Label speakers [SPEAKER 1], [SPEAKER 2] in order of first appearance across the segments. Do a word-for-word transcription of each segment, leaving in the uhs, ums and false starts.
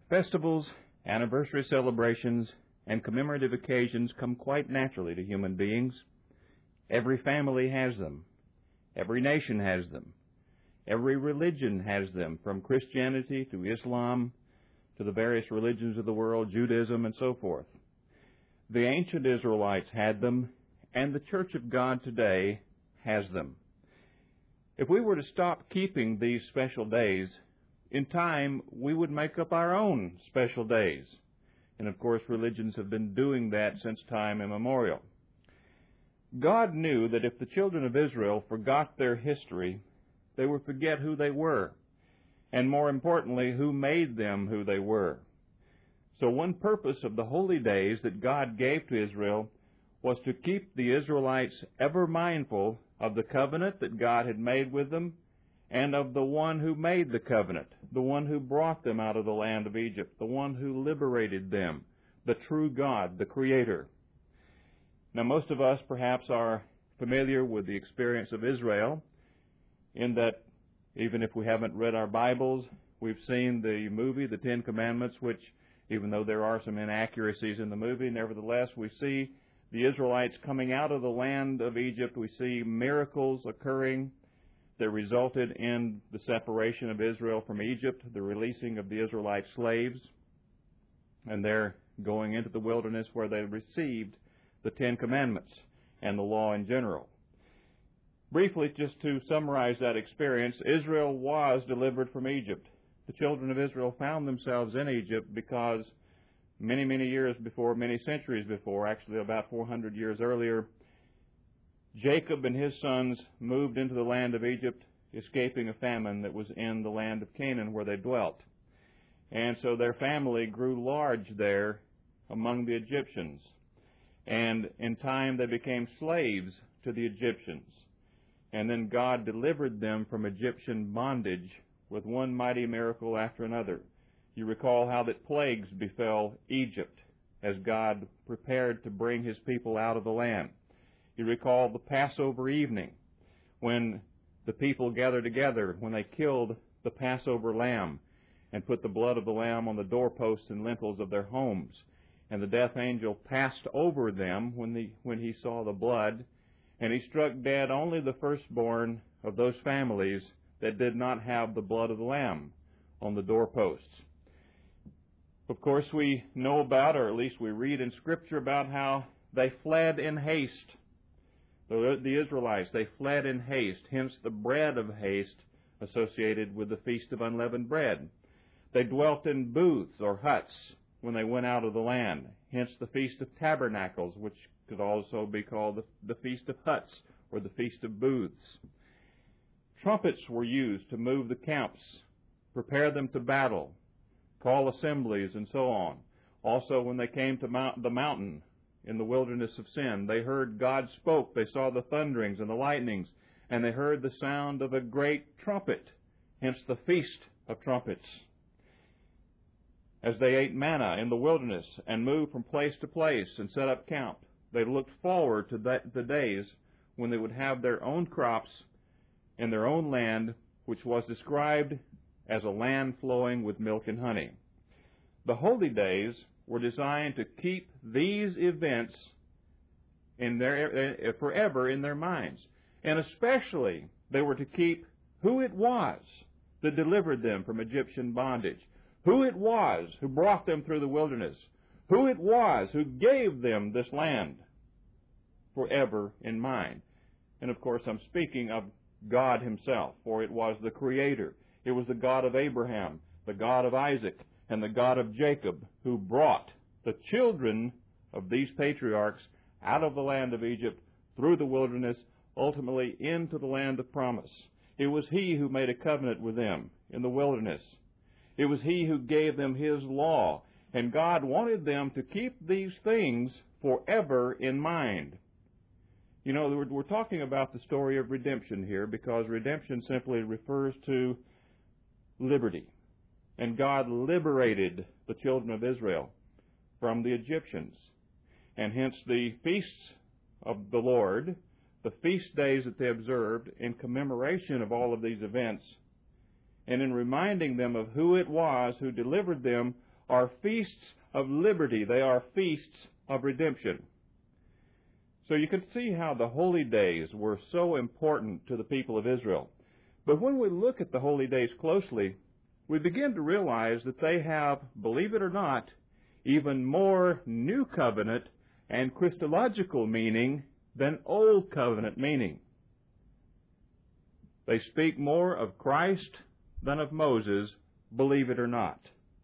[SPEAKER 1] Festivals, anniversary celebrations, and commemorative occasions come quite naturally to human beings. Every family has them. Every nation has them. Every religion has them, from Christianity to Islam to the various religions of the world, Judaism, and so forth. The ancient Israelites had them, and the Church of God today has them. If we were to stop keeping these special days, in time we would make up our own special days. And of course, religions have been doing that since time immemorial. God knew that if the children of Israel forgot their history, they would forget who they were, and more importantly, who made them who they were. So one purpose of the holy days that God gave to Israel was to keep the Israelites ever mindful of the covenant that God had made with them, and of the one who made the covenant, the one who brought them out of the land of Egypt, the one who liberated them, the true God, the Creator. Now, most of us perhaps are familiar with the experience of Israel, in that even if we haven't read our Bibles, we've seen the movie, The Ten Commandments, which, even though there are some inaccuracies in the movie, nevertheless, we see the Israelites coming out of the land of Egypt. We see miracles occurring that resulted in the separation of Israel from Egypt, the releasing of the Israelite slaves, and their going into the wilderness where they received the Ten Commandments and the law in general. Briefly, just to summarize that experience, Israel was delivered from Egypt. The children of Israel found themselves in Egypt because many, many years before, many centuries before, actually about four hundred years earlier, Jacob and his sons moved into the land of Egypt, escaping a famine that was in the land of Canaan where they dwelt. And so their family grew large there among the Egyptians. And in time they became slaves to the Egyptians. And then God delivered them from Egyptian bondage with one mighty miracle after another. You recall how that plagues befell Egypt as God prepared to bring His people out of the land. You recall the Passover evening when the people gathered together, when they killed the Passover lamb and put the blood of the lamb on the doorposts and lintels of their homes. And the death angel passed over them when, the, when he saw the blood, and he struck dead only the firstborn of those families that did not have the blood of the lamb on the doorposts. Of course, we know about, or at least we read in Scripture about how they fled in haste. The, the Israelites, they fled in haste, hence the bread of haste associated with the Feast of Unleavened Bread. They dwelt in booths or huts when they went out of the land, hence the Feast of Tabernacles, which could also be called the, the Feast of Huts or the Feast of Booths. Trumpets were used to move the camps, prepare them to battle, call assemblies, and so on. Also, when they came to mount, the mountain in the wilderness of sin, they heard God spoke, they saw the thunderings and the lightnings, and they heard the sound of a great trumpet, hence the Feast of Trumpets. As they ate manna in the wilderness and moved from place to place and set up camp, they looked forward to that, the days when they would have their own crops in their own land, which was described as a land flowing with milk and honey. The holy days were designed to keep these events in their, forever in their minds. And especially, they were to keep who it was that delivered them from Egyptian bondage, who it was who brought them through the wilderness, who it was who gave them this land forever in mind. And of course, I'm speaking of God Himself, for it was the Creator. It was the God of Abraham, the God of Isaac, and the God of Jacob who brought the children of these patriarchs out of the land of Egypt through the wilderness, ultimately into the land of promise. It was He who made a covenant with them in the wilderness. It was He who gave them His law, and God wanted them to keep these things forever in mind. You know, we're, we're talking about the story of redemption here because redemption simply refers to liberty. And God liberated the children of Israel from the Egyptians. And hence the feasts of the Lord, the feast days that they observed in commemoration of all of these events, and in reminding them of who it was who delivered them, are feasts of liberty. They are feasts of redemption. So you can see how the holy days were so important to the people of Israel. But when we look at the holy days closely, we begin to realize that they have, believe it or not, even more New Covenant and Christological meaning than Old Covenant meaning. They speak more of Christ than of Moses, believe it or not.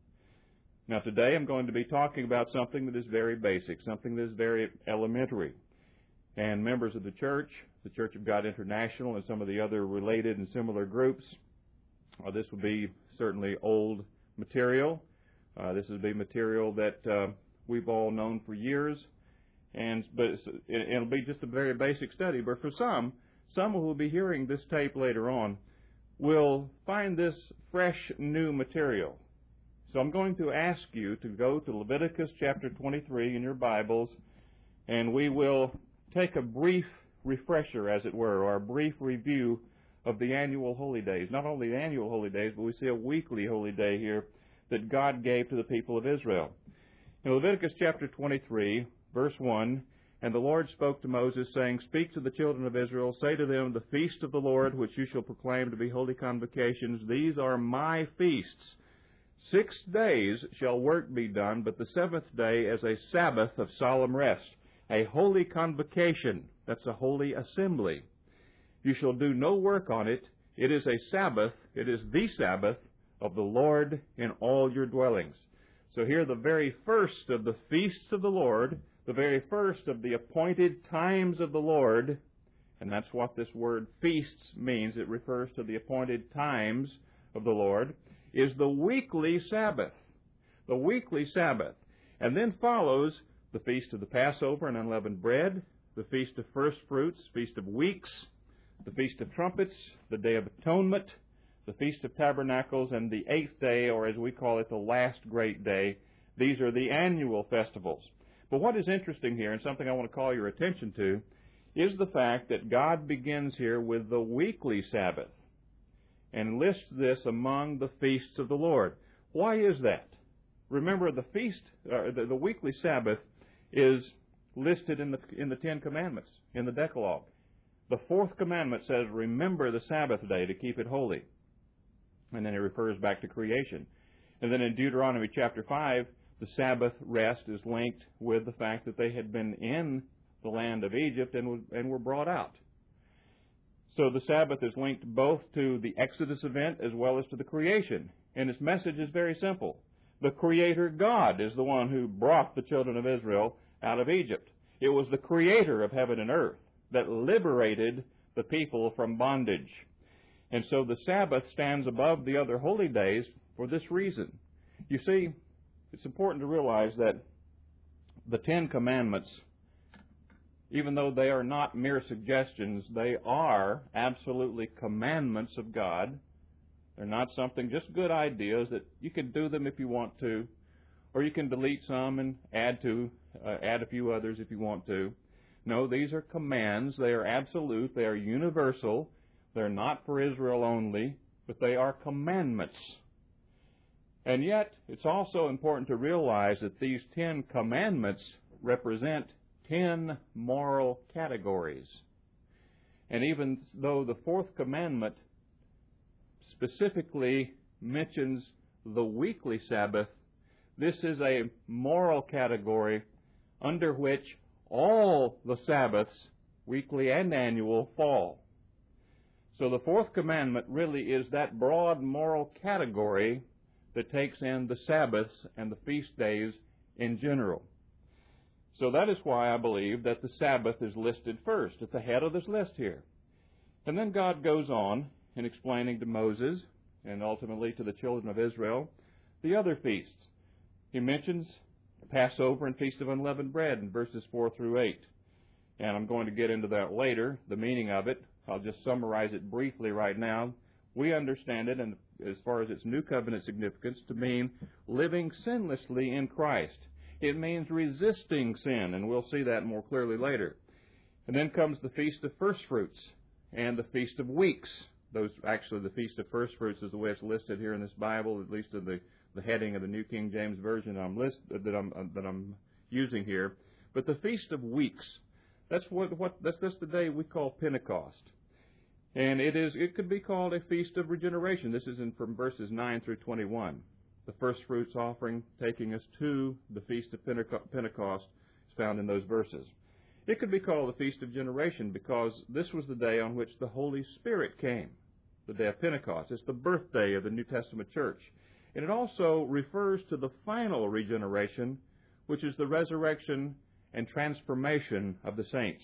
[SPEAKER 1] Now today I'm going to be talking about something that is very basic, something that is very elementary. And members of the church, the Church of God International, and some of the other related and similar groups, uh, this will be certainly old material. Uh, this will be material that uh, we've all known for years, and but it's, it, it'll be just a very basic study. But for some, some who will be hearing this tape later on will find this fresh, new material. So I'm going to ask you to go to Leviticus chapter twenty-three in your Bibles, and we will take a brief refresher, as it were, or a brief review of the annual holy days. Not only the annual holy days, but we see a weekly holy day here that God gave to the people of Israel. In Leviticus chapter twenty-three, verse one, "And the Lord spoke to Moses, saying, Speak to the children of Israel, say to them, The feast of the Lord, which you shall proclaim to be holy convocations, these are my feasts. Six days shall work be done, but the seventh day as a Sabbath of solemn rest, a holy convocation." That's a holy assembly. "You shall do no work on it. It is a Sabbath. It is the Sabbath of the Lord in all your dwellings." So here the very first of the feasts of the Lord, the very first of the appointed times of the Lord, and that's what this word feasts means. It refers to the appointed times of the Lord, is the weekly Sabbath. The weekly Sabbath. And then follows the Feast of the Passover and Unleavened Bread, the Feast of First Fruits, Feast of Weeks, the Feast of Trumpets, the Day of Atonement, the Feast of Tabernacles, and the eighth day, or as we call it, the last great day. These are the annual festivals. But what is interesting here, and something I want to call your attention to, is the fact that God begins here with the weekly Sabbath and lists this among the feasts of the Lord. Why is that? Remember, the feast, uh, the, the weekly Sabbath is listed in the in the Ten Commandments, in the Decalogue. The fourth commandment says, "Remember the Sabbath day to keep it holy." And then it refers back to creation. And then in Deuteronomy chapter five, the Sabbath rest is linked with the fact that they had been in the land of Egypt and, and were brought out. So the Sabbath is linked both to the Exodus event as well as to the creation. And its message is very simple. The Creator God is the one who brought the children of Israel out of Egypt. It was the Creator of heaven and earth that liberated the people from bondage. And so the Sabbath stands above the other holy days for this reason. You see, it's important to realize that the Ten Commandments, even though they are not mere suggestions, they are absolutely commandments of God. They're not something, just good ideas that you can do them if you want to, or you can delete some and add to, uh, add a few others if you want to. No, these are commands. They are absolute. They are universal. They're not for Israel only, but they are commandments. And yet, it's also important to realize that these Ten Commandments represent ten moral categories. And even though the fourth commandment specifically mentions the weekly Sabbath, this is a moral category under which all the Sabbaths, weekly and annual, fall. So the fourth commandment really is that broad moral category that takes in the Sabbaths and the feast days in general. So that is why I believe that the Sabbath is listed first, at the head of this list here. And then God goes on in explaining to Moses, and ultimately to the children of Israel, the other feasts. He mentions Passover and Feast of Unleavened Bread in verses four through eight. And I'm going to get into that later, the meaning of it. I'll just summarize it briefly right now. We understand it, and as far as its New Covenant significance, to mean living sinlessly in Christ. It means resisting sin, and we'll see that more clearly later. And then comes the Feast of First Fruits and the Feast of Weeks. Those, actually, the Feast of First Fruits is the way it's listed here in this Bible, at least in the, the heading of the New King James Version I'm list, that I'm uh, that I'm using here. But the Feast of Weeks, that's what what that's that's the day we call Pentecost, and it is it could be called a Feast of Regeneration. This is in from verses nine through twenty-one. The first fruits offering taking us to the Feast of Pentecost is found in those verses. It could be called the Feast of Generation because this was the day on which the Holy Spirit came, the day of Pentecost. It's the birthday of the New Testament church. And it also refers to the final regeneration, which is the resurrection and transformation of the saints.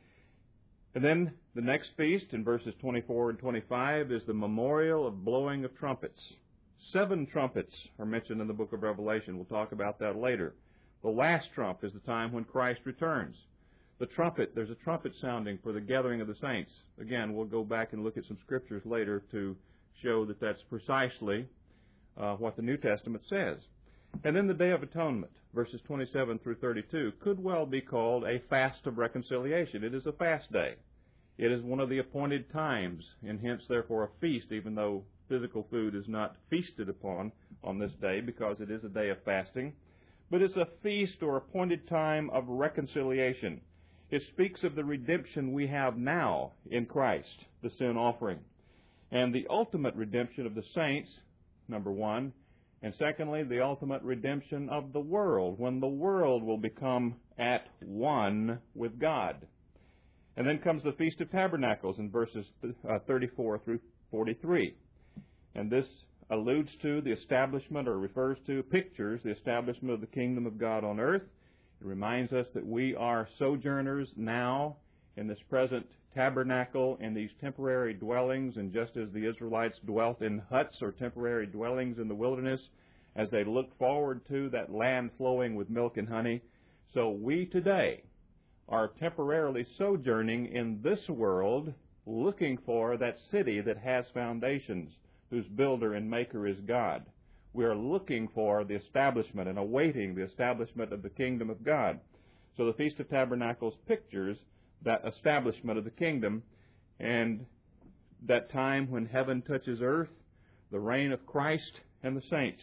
[SPEAKER 1] And then the next feast in verses twenty-four and twenty-five is the memorial of blowing of trumpets. Seven trumpets are mentioned in the book of Revelation. We'll talk about that later. The last trump is the time when Christ returns. The trumpet, there's a trumpet sounding for the gathering of the saints. Again, we'll go back and look at some scriptures later to show that that's precisely uh, what the New Testament says. And then the Day of Atonement, verses twenty-seven through thirty-two, could well be called a fast of reconciliation. It is a fast day. It is one of the appointed times, and hence, therefore, a feast, even though physical food is not feasted upon on this day because it is a day of fasting. But it's a feast or appointed time of reconciliation. It speaks of the redemption we have now in Christ, the sin offering, and the ultimate redemption of the saints, number one, and secondly, the ultimate redemption of the world, when the world will become at one with God. And then comes the Feast of Tabernacles in verses thirty-four through forty-three. And this alludes to the establishment, or refers to, pictures the establishment of the kingdom of God on earth. It reminds us that we are sojourners now in this present tabernacle in these temporary dwellings, and just as the Israelites dwelt in huts or temporary dwellings in the wilderness as they looked forward to that land flowing with milk and honey, so we today are temporarily sojourning in this world, looking for that city that has foundations, whose builder and maker is God. We are looking for the establishment and awaiting the establishment of the kingdom of God. So the Feast of Tabernacles pictures that establishment of the kingdom and that time when heaven touches earth, the reign of Christ and the saints.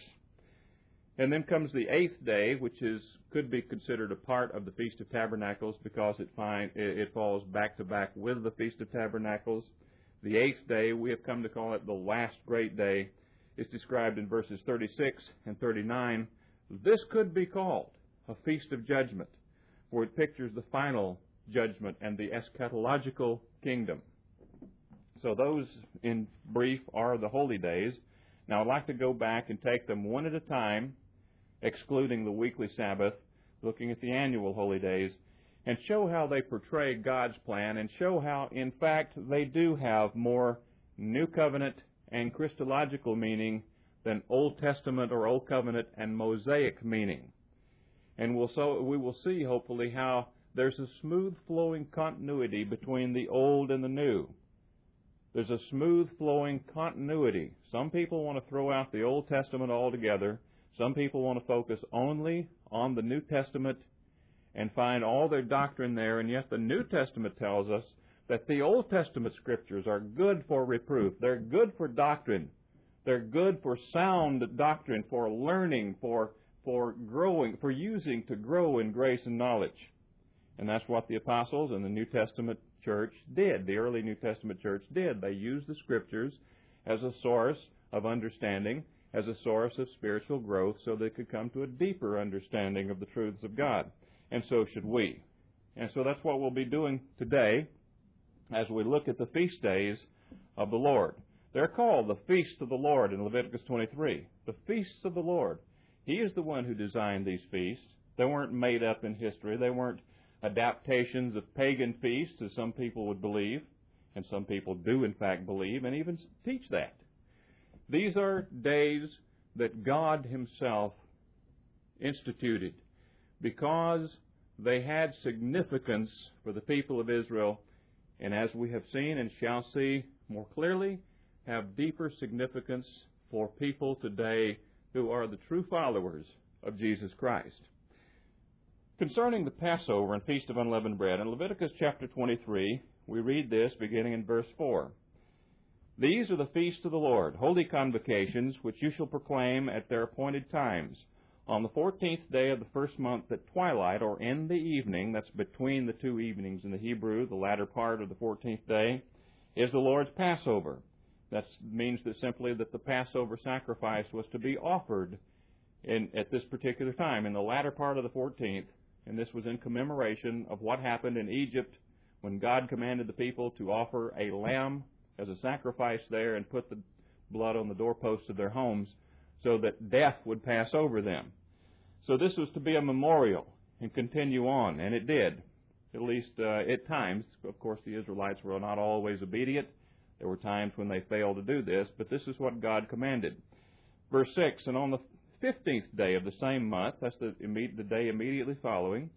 [SPEAKER 1] And then comes the eighth day, which is could be considered a part of the Feast of Tabernacles because it, find, it falls back to back with the Feast of Tabernacles. The eighth day, we have come to call it the last great day, is described in verses thirty-six and thirty-nine. This could be called a feast of judgment, for it pictures the final judgment and the eschatological kingdom. So those, in brief, are the holy days. Now I'd like to go back and take them one at a time, excluding the weekly Sabbath, looking at the annual holy days, and show how they portray God's plan, and show how, in fact, they do have more New Covenant and Christological meaning than Old Testament or Old Covenant and Mosaic meaning. And we'll so we will see, hopefully, how there's a smooth flowing continuity between the Old and the New. There's a smooth flowing continuity. Some people want to throw out the Old Testament altogether. Some people want to focus only on the New Testament and find all their doctrine there, and yet the New Testament tells us that the Old Testament Scriptures are good for reproof. They're good for doctrine. They're good for sound doctrine, for learning, for, for growing, for using to grow in grace and knowledge. And that's what the apostles and the New Testament church did. The early New Testament church did. They used the Scriptures as a source of understanding, as a source of spiritual growth, so they could come to a deeper understanding of the truths of God. And so should we. And so that's what we'll be doing today as we look at the feast days of the Lord. They're called the feasts of the Lord in Leviticus twenty-three. The feasts of the Lord. He is the one who designed these feasts. They weren't made up in history. They weren't adaptations of pagan feasts, as some people would believe, and some people do in fact believe and even teach that. These are days that God Himself instituted because they had significance for the people of Israel, and as we have seen and shall see more clearly, have deeper significance for people today who are the true followers of Jesus Christ. Concerning the Passover and Feast of Unleavened Bread, in Leviticus chapter twenty-three, we read this beginning in verse four. These are the feasts of the Lord, holy convocations, which you shall proclaim at their appointed times. On the fourteenth day of the first month at twilight, or in the evening, that's between the two evenings in the Hebrew, the latter part of the fourteenth day, is the Lord's Passover. That means that simply that the Passover sacrifice was to be offered in, at this particular time, in the latter part of the fourteenth, and this was in commemoration of what happened in Egypt when God commanded the people to offer a lamb as a sacrifice there and put the blood on the doorposts of their homes so that death would pass over them. So this was to be a memorial and continue on, and it did, at least uh, at times. Of course, the Israelites were not always obedient. There were times when they failed to do this, but this is what God commanded. Verse six, and on the fifteenth day of the same month, that's the, the day immediately following,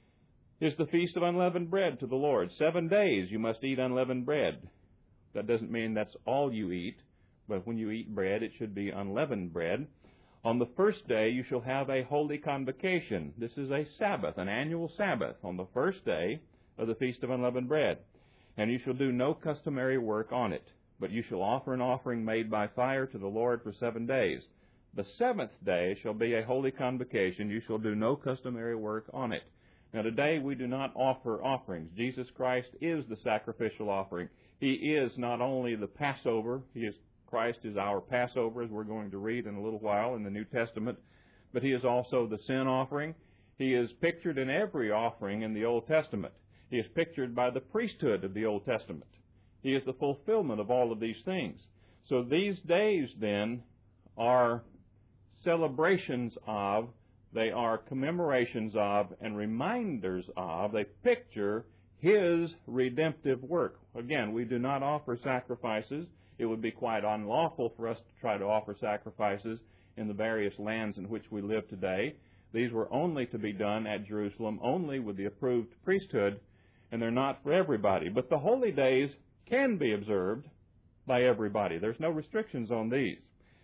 [SPEAKER 1] is the Feast of Unleavened Bread to the Lord. Seven days you must eat unleavened bread. That doesn't mean that's all you eat, but when you eat bread, it should be unleavened bread. On the first day you shall have a holy convocation. This is a Sabbath, an annual Sabbath, on the first day of the Feast of Unleavened Bread. And you shall do no customary work on it, but you shall offer an offering made by fire to the Lord for seven days. The seventh day shall be a holy convocation. You shall do no customary work on it. Now today we do not offer offerings. Jesus Christ is the sacrificial offering. He is not only the Passover, He is Christ is our Passover, as we're going to read in a little while in the New Testament, but He is also the sin offering. He is pictured in every offering in the Old Testament. He is pictured by the priesthood of the Old Testament. He is the fulfillment of all of these things. So these days, then, are celebrations of, they are commemorations of, and reminders of, they picture His redemptive work. Again, we do not offer sacrifices. It would be quite unlawful for us to try to offer sacrifices in the various lands in which we live today. These were only to be done at Jerusalem, only with the approved priesthood, and they're not for everybody. But the holy days can be observed by everybody. There's no restrictions on these.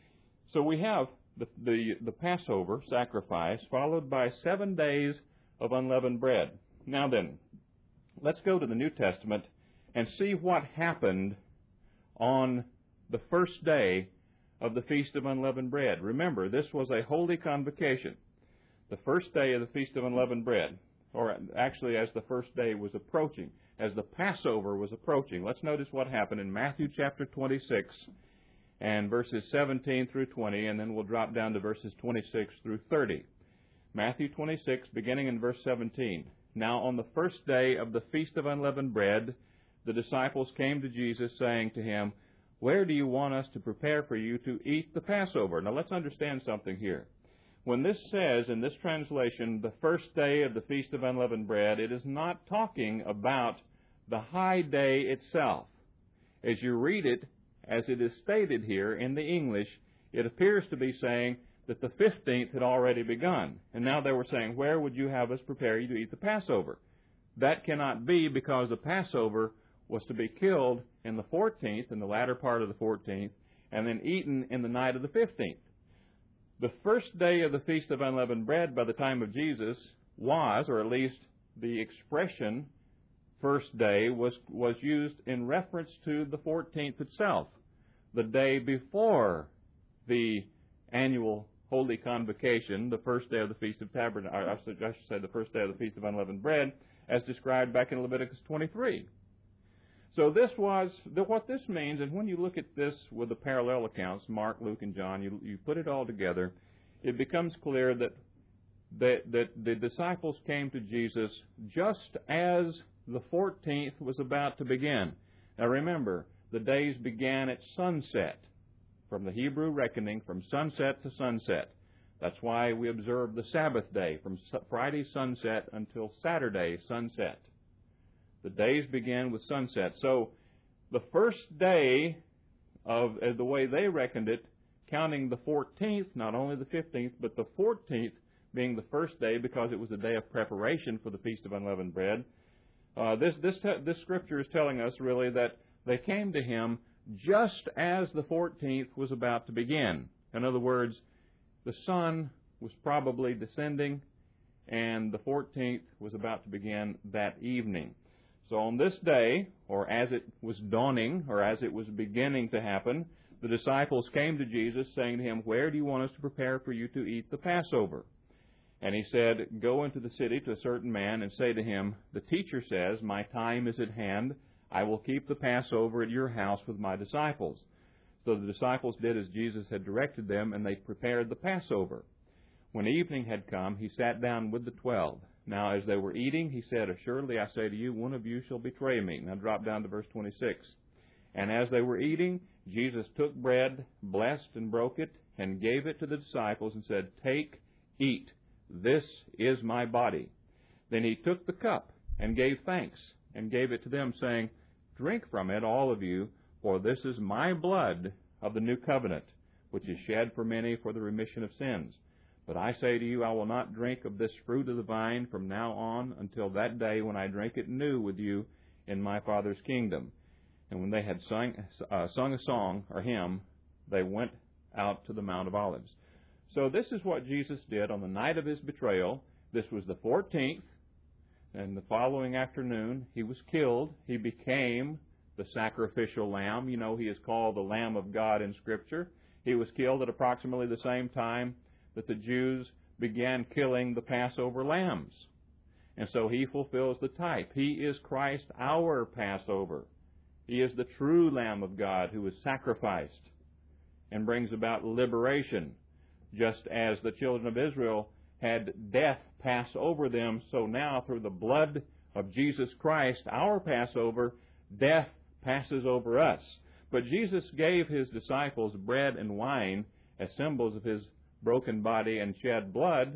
[SPEAKER 1] So we have the, the, the Passover sacrifice followed by seven days of unleavened bread. Now then, let's go to the New Testament and see what happened on the first day of the Feast of Unleavened Bread. Remember, this was a holy convocation. The first day of the Feast of Unleavened Bread, or actually as the first day was approaching, as the Passover was approaching. Let's notice what happened in Matthew chapter twenty-six and verses seventeen through twenty, and then we'll drop down to verses twenty-six through thirty. Matthew twenty-six, beginning in verse seventeen. Now on the first day of the Feast of Unleavened Bread, the disciples came to Jesus, saying to Him, "Where do you want us to prepare for you to eat the Passover?" Now let's understand something here. When this says in this translation, the first day of the Feast of Unleavened Bread, it is not talking about the high day itself. As you read it, as it is stated here in the English, it appears to be saying that the fifteenth had already begun. And now they were saying, "Where would you have us prepare you to eat the Passover?" That cannot be, because the Passover was to be killed in the fourteenth, in the latter part of the fourteenth, and then eaten in the night of the fifteenth. The first day of the Feast of Unleavened Bread by the time of Jesus was, or at least the expression first day, was, was used in reference to the fourteenth itself, the day before the annual Holy Convocation, the first day of the Feast of Tabernacles, I should say the first day of the Feast of Unleavened Bread, as described back in Leviticus twenty-three. So this was, what this means, and when you look at this with the parallel accounts, Mark, Luke, and John, you, you put it all together, it becomes clear that, that, that the disciples came to Jesus just as the fourteenth was about to begin. Now remember, the days began at sunset, from the Hebrew reckoning, from sunset to sunset. That's why we observe the Sabbath day, from Friday sunset until Saturday sunset. The days begin with sunset. So the first day of, as the way they reckoned it, counting the fourteenth, not only the fifteenth, but the fourteenth being the first day, because it was a day of preparation for the Feast of Unleavened Bread. Uh, this, this, this scripture is telling us really that they came to Him just as the fourteenth was about to begin. In other words, the sun was probably descending, and the fourteenth was about to begin that evening. So on this day, or as it was dawning, or as it was beginning to happen, the disciples came to Jesus saying to him, "Where do you want us to prepare for you to eat the Passover?" And he said, "Go into the city to a certain man and say to him, 'The teacher says, my time is at hand. I will keep the Passover at your house with my disciples.'" So the disciples did as Jesus had directed them, and they prepared the Passover. When evening had come, he sat down with the twelve. Now as they were eating, he said, "Assuredly I say to you, one of you shall betray me." Now drop down to verse twenty-six. "And as they were eating, Jesus took bread, blessed and broke it, and gave it to the disciples and said, 'Take, eat. This is my body.' Then he took the cup and gave thanks and gave it to them, saying, 'Drink from it, all of you, for this is my blood of the new covenant, which is shed for many for the remission of sins. But I say to you, I will not drink of this fruit of the vine from now on until that day when I drink it new with you in my Father's kingdom.' And when they had sung, uh, sung a song or hymn, they went out to the Mount of Olives." So this is what Jesus did on the night of his betrayal. This was the fourteenth, and the following afternoon he was killed. He became the sacrificial lamb. You know, he is called the Lamb of God in Scripture. He was killed at approximately the same time that the Jews began killing the Passover lambs. And so he fulfills the type. He is Christ, our Passover. He is the true Lamb of God who is sacrificed and brings about liberation. Just as the children of Israel had death pass over them, so now through the blood of Jesus Christ, our Passover, death passes over us. But Jesus gave his disciples bread and wine as symbols of his broken body and shed blood,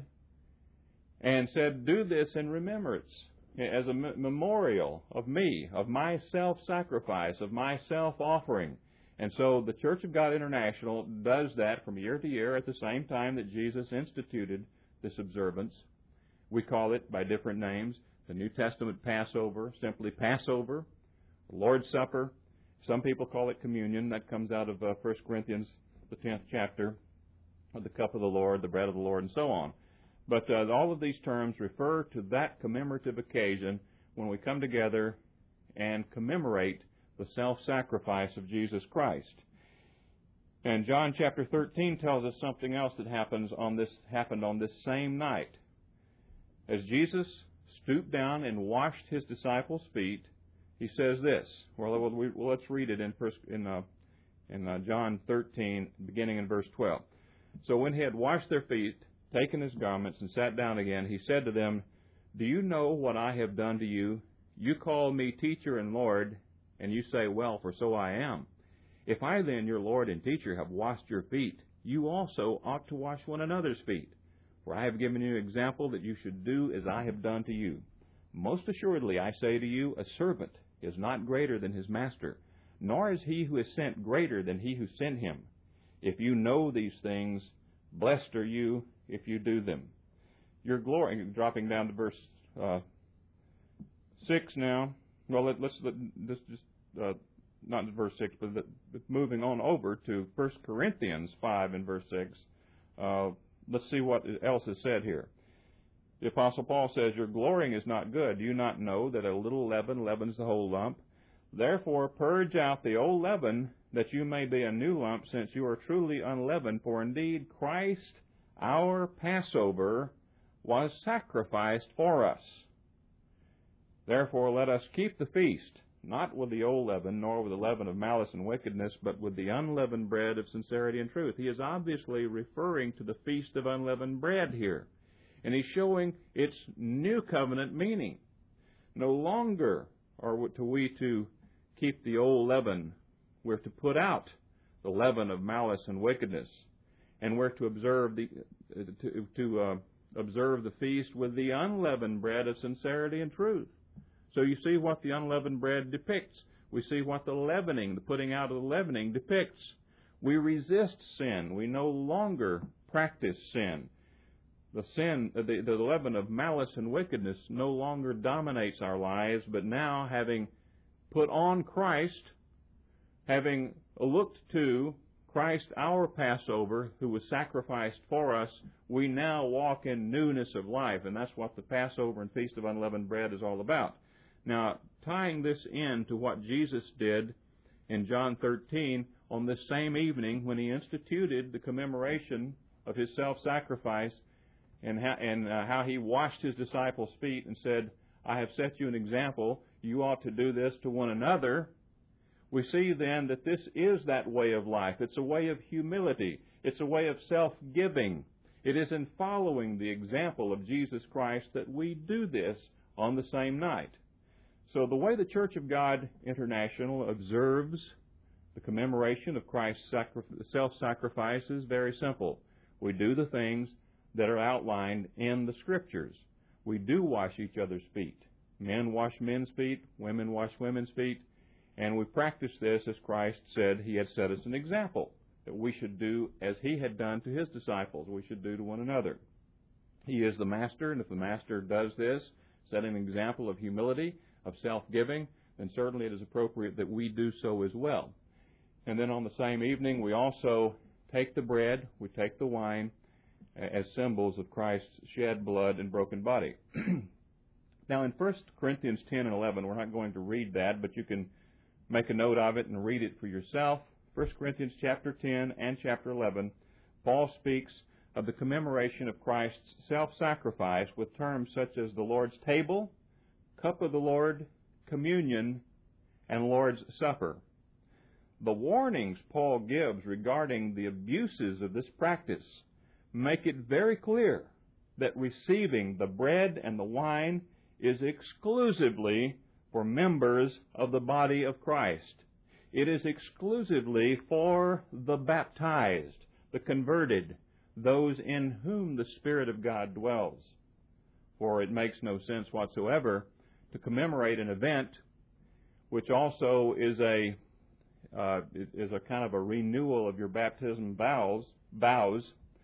[SPEAKER 1] and said, "Do this in remembrance," as a memorial of me, of my self-sacrifice, of my self-offering. And so the Church of God International does that from year to year at the same time that Jesus instituted this observance. We call it by different names: the New Testament Passover, simply Passover, Lord's Supper. Some people call it communion. That comes out of uh, First Corinthians, the tenth chapter, of the cup of the Lord, the bread of the Lord, and so on. But uh, all of these terms refer to that commemorative occasion when we come together and commemorate the self-sacrifice of Jesus Christ. And John chapter thirteen tells us something else that happens on this happened on this same night. As Jesus stooped down and washed his disciples' feet, he says this. Well, let's read it in first, in, uh, in uh, John thirteen, beginning in verse twelve. "So when he had washed their feet, taken his garments, and sat down again, he said to them, 'Do you know what I have done to you? You call me teacher and Lord, and you say, well, for so I am. If I then, your Lord and teacher, have washed your feet, you also ought to wash one another's feet. For I have given you an example that you should do as I have done to you. Most assuredly, I say to you, a servant is not greater than his master, nor is he who is sent greater than he who sent him. If you know these things, blessed are you if you do them.' Your glory," dropping down to verse uh, six now. Well, let, let's let, let's just uh, not verse six, but, the, but moving on over to First Corinthians five and verse six. Uh, let's see what else is said here. The Apostle Paul says, "Your glorying is not good. Do you not know that a little leaven leavens the whole lump? Therefore purge out the old leaven, that you may be a new lump, since you are truly unleavened. For indeed Christ, our Passover, was sacrificed for us. Therefore let us keep the feast, not with the old leaven, nor with the leaven of malice and wickedness, but with the unleavened bread of sincerity and truth." He is obviously referring to the Feast of Unleavened Bread here. And he's showing its new covenant meaning. No longer are we to keep the old leaven. We're to put out the leaven of malice and wickedness. And we're to observe the, to, to uh, observe the feast with the unleavened bread of sincerity and truth. So you see what the unleavened bread depicts. We see what the leavening, the putting out of the leavening depicts. We resist sin. We no longer practice sin. The sin, the, the leaven of malice and wickedness no longer dominates our lives, but now, having put on Christ, having looked to Christ, our Passover, who was sacrificed for us, we now walk in newness of life. And that's what the Passover and Feast of Unleavened Bread is all about. Now, tying this in to what Jesus did in John thirteen, on this same evening when he instituted the commemoration of his self-sacrifice and how, and, uh, how he washed his disciples' feet and said, I have set you an example, you ought to do this to one another, we see then that this is that way of life. It's a way of humility. It's a way of self-giving. It is in following the example of Jesus Christ that we do this on the same night. So the way the Church of God International observes the commemoration of Christ's self-sacrifice is very simple. We do the things that are outlined in the Scriptures. We do wash each other's feet. Men wash men's feet, women wash women's feet, and we practice this as Christ said He had set us an example, that we should do as He had done to His disciples, we should do to one another. He is the Master, and if the Master does this, setting an example of humility, of self-giving, then certainly it is appropriate that we do so as well. And then on the same evening, we also take the bread, we take the wine, as symbols of Christ's shed blood and broken body. Now in First Corinthians ten and eleven, we're not going to read that, but you can make a note of it and read it for yourself. First Corinthians chapter ten and chapter eleven, Paul speaks of the commemoration of Christ's self-sacrifice with terms such as the Lord's table, cup of the Lord, communion, and Lord's Supper. The warnings Paul gives regarding the abuses of this practice make it very clear that receiving the bread and the wine is exclusively for members of the body of Christ. It is exclusively for the baptized, the converted, those in whom the Spirit of God dwells. For it makes no sense whatsoever to commemorate an event which also is a uh, is a kind of a renewal of your baptism vows, vows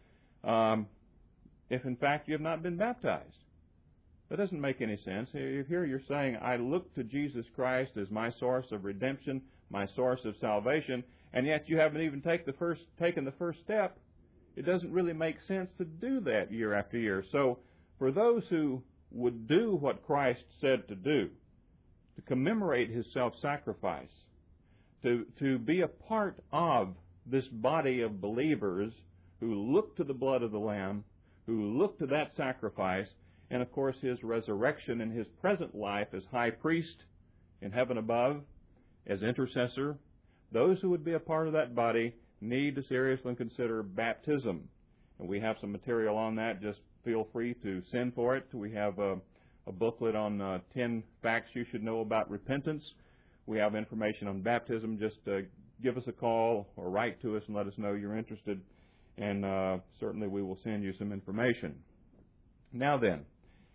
[SPEAKER 1] um, if in fact you have not been baptized. That doesn't make any sense. Here you're saying, I look to Jesus Christ as my source of redemption, my source of salvation, and yet you haven't even take the first, taken the first step. It doesn't really make sense to do that year after year. So for those who would do what Christ said to do, to commemorate His self-sacrifice, to, to be a part of this body of believers who look to the blood of the Lamb, who look to that sacrifice, and of course His resurrection and His present life as high priest in heaven above, as intercessor, those who would be a part of that body need to seriously consider baptism. And we have some material on that. Just feel free to send for it. We have a, a booklet on uh, ten facts you should know about repentance. We have information on baptism. Just uh, give us a call or write to us and let us know you're interested, and uh, certainly we will send you some information. Now then,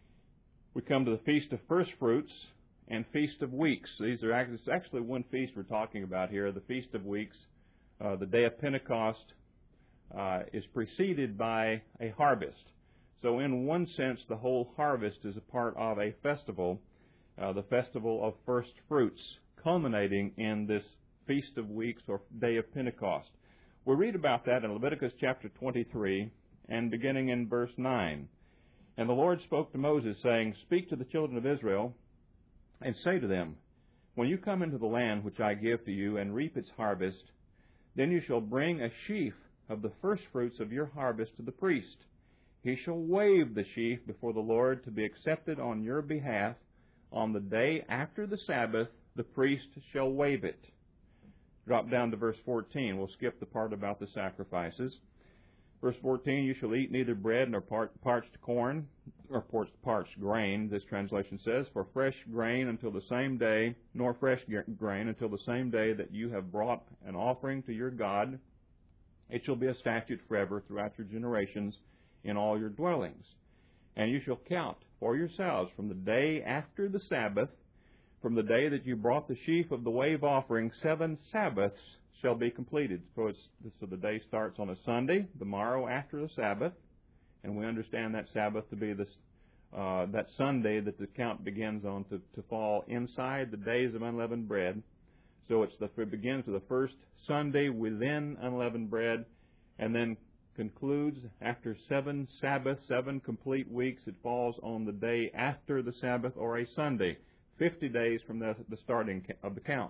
[SPEAKER 1] we come to the Feast of First Fruits and Feast of Weeks. These are actually, it's actually one feast we're talking about here, the Feast of Weeks. Uh, the day of Pentecost uh, is preceded by a harvest. So in one sense, the whole harvest is a part of a festival, uh, the Festival of First Fruits, culminating in this Feast of Weeks or Day of Pentecost. We read about that in Leviticus chapter twenty-three and beginning in verse nine. And the Lord spoke to Moses, saying, Speak to the children of Israel, and say to them, When you come into the land which I give to you, and reap its harvest, then you shall bring a sheaf of the firstfruits of your harvest to the priest. He shall wave the sheaf before the Lord to be accepted on your behalf. On the day after the Sabbath, the priest shall wave it. Drop down to verse fourteen. We'll skip the part about the sacrifices. Verse fourteen, you shall eat neither bread nor parched corn, or parched grain, this translation says, for fresh grain until the same day, nor fresh grain until the same day that you have brought an offering to your God. It shall be a statute forever throughout your generations in all your dwellings. And you shall count for yourselves from the day after the Sabbath, from the day that you brought the sheaf of the wave offering, seven Sabbaths shall be completed. So, it's, so the day starts on a Sunday, the morrow after the Sabbath, and we understand that Sabbath to be this, uh, that Sunday that the count begins on to, to fall inside the days of unleavened bread. So it's the, it begins with the first Sunday within unleavened bread, and then concludes after seven Sabbaths, seven complete weeks. It falls on the day after the Sabbath, or a Sunday, fifty days from the, the starting of the count.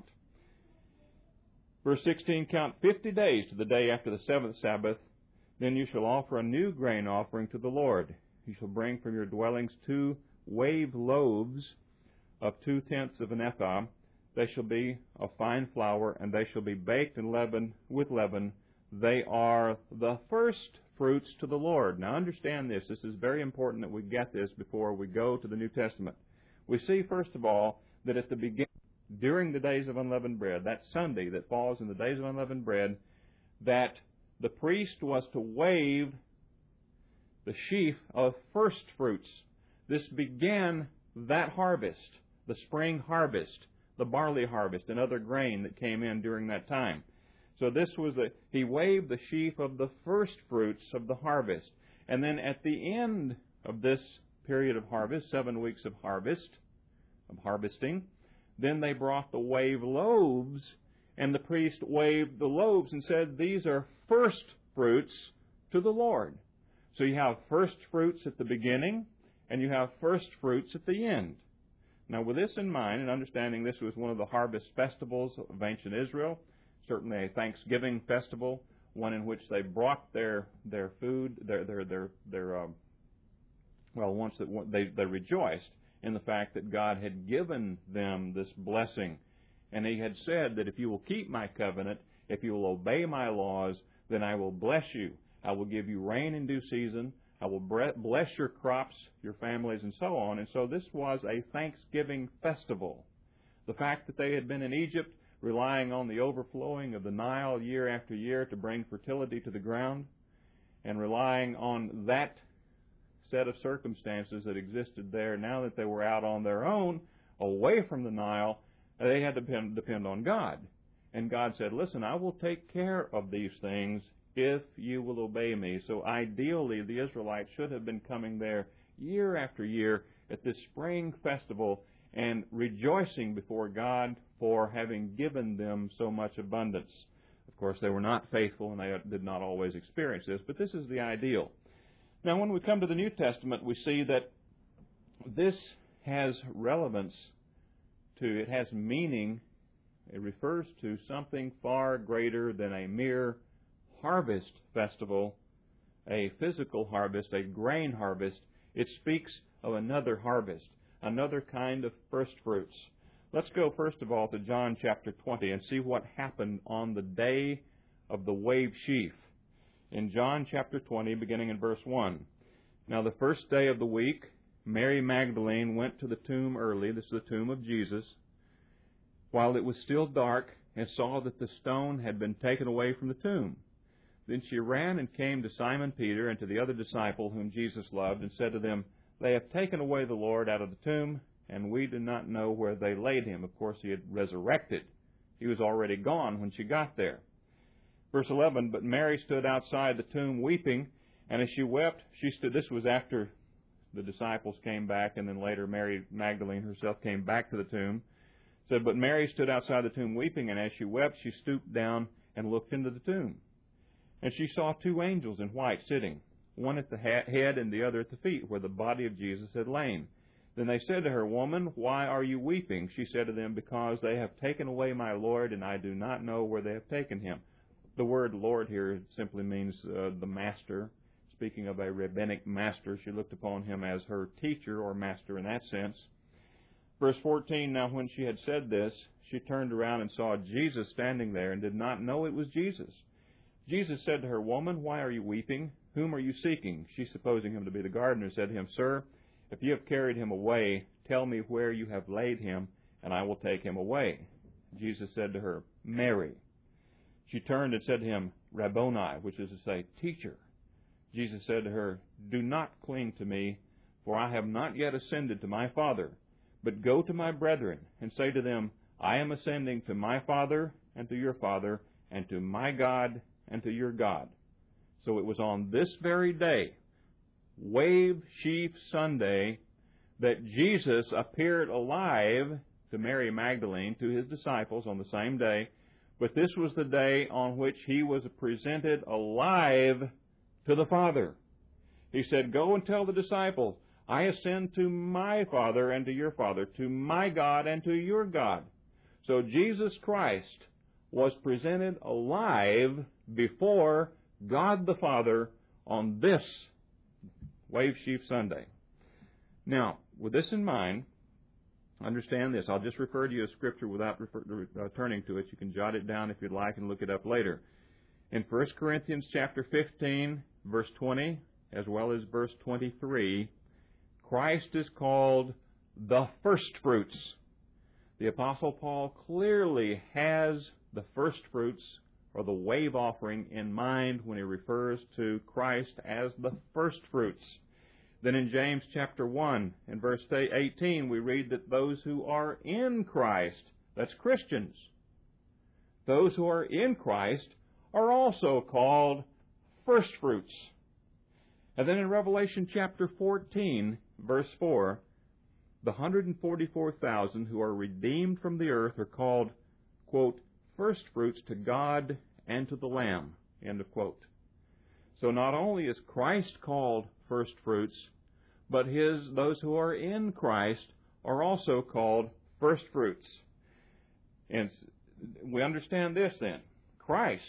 [SPEAKER 1] Verse sixteen, count fifty days to the day after the seventh Sabbath. Then you shall offer a new grain offering to the Lord. You shall bring from your dwellings two wave loaves of two-tenths of an ephah. They shall be of fine flour, and they shall be baked and leavened with leaven. They are the first fruits to the Lord. Now understand this. This is very important that we get this before we go to the New Testament. We see, first of all, that at the beginning, during the days of unleavened bread, that Sunday that falls in the days of unleavened bread, that the priest was to wave the sheaf of first fruits. This began that harvest, the spring harvest, the barley harvest, and other grain that came in during that time. So this was a, he waved the sheaf of the first fruits of the harvest. And then at the end of this period of harvest, seven weeks of harvest, of harvesting, then they brought the wave loaves, and the priest waved the loaves and said, these are first fruits to the Lord. So you have first fruits at the beginning, and you have first fruits at the end. Now with this in mind, and understanding this was one of the harvest festivals of ancient Israel, certainly a Thanksgiving festival, one in which they brought their their food, their their their their um, well, once that they they rejoiced in the fact that God had given them this blessing, and He had said that if you will keep my covenant, if you will obey my laws, then I will bless you. I will give you rain in due season. I will bless your crops, your families, and so on. And so this was a Thanksgiving festival. The fact that they had been in Egypt, relying on the overflowing of the Nile year after year to bring fertility to the ground, and relying on that set of circumstances that existed there, now that they were out on their own, away from the Nile, they had to depend, depend on God. And God said, listen, I will take care of these things if you will obey me. So ideally, the Israelites should have been coming there year after year at this spring festival and rejoicing before God for having given them so much abundance. Of course, they were not faithful and they did not always experience this, but this is the ideal. Now, when we come to the New Testament, we see that this has relevance to, it has meaning. It refers to something far greater than a mere harvest festival, a physical harvest, a grain harvest. It speaks of another harvest, another kind of first fruits. Let's go first of all to John chapter twenty and see what happened on the day of the wave sheaf. In John chapter twenty, beginning in verse one. Now the first day of the week, Mary Magdalene went to the tomb early, this is the tomb of Jesus, while it was still dark, and saw that the stone had been taken away from the tomb. Then she ran and came to Simon Peter and to the other disciple whom Jesus loved, and said to them, they have taken away the Lord out of the tomb, and we do not know where they laid him. Of course, he had resurrected. He was already gone when she got there. Verse eleven, but Mary stood outside the tomb weeping, and as she wept, she stood. This was after the disciples came back, and then later Mary Magdalene herself came back to the tomb. Said, but Mary stood outside the tomb weeping, and as she wept, she stooped down and looked into the tomb. And she saw two angels in white sitting, one at the head and the other at the feet, where the body of Jesus had lain. Then they said to her, woman, why are you weeping? She said to them, because they have taken away my Lord, and I do not know where they have taken him. The word Lord here simply means uh, the master. Speaking of a rabbinic master, she looked upon him as her teacher or master in that sense. Verse fourteen, now when she had said this, she turned around and saw Jesus standing there and did not know it was Jesus. Jesus said to her, woman, why are you weeping? Whom are you seeking? She, supposing him to be the gardener, said to him, sir, if you have carried him away, tell me where you have laid him, and I will take him away. Jesus said to her, Mary. She turned and said to him, Rabboni, which is to say, teacher. Jesus said to her, do not cling to me, for I have not yet ascended to my Father. But go to my brethren and say to them, I am ascending to my Father and to your Father, and to my God and to your God. So it was on this very day, Wave Sheaf Sunday, that Jesus appeared alive to Mary Magdalene, to his disciples on the same day. But this was the day on which he was presented alive to the Father. He said, go and tell the disciples, I ascend to my Father and to your Father, to my God and to your God. So Jesus Christ was presented alive before God the Father on this Wave Sheaf Sunday. Now, with this in mind, understand this. I'll just refer to you a scripture without refer, uh, turning to it. You can jot it down if you'd like and look it up later. In First Corinthians chapter fifteen, verse twenty, as well as verse twenty-three, Christ is called the firstfruits. The Apostle Paul clearly has the firstfruits, or the wave offering, in mind when he refers to Christ as the firstfruits. Then in James chapter one, in verse eighteen, we read that those who are in Christ, that's Christians, those who are in Christ are also called firstfruits. And then in Revelation chapter fourteen, verse four, the one hundred forty-four thousand who are redeemed from the earth are called, quote, firstfruits to God and to the Lamb, end of quote. So not only is Christ called firstfruits, but his those who are in Christ are also called firstfruits. And we understand this then. Christ,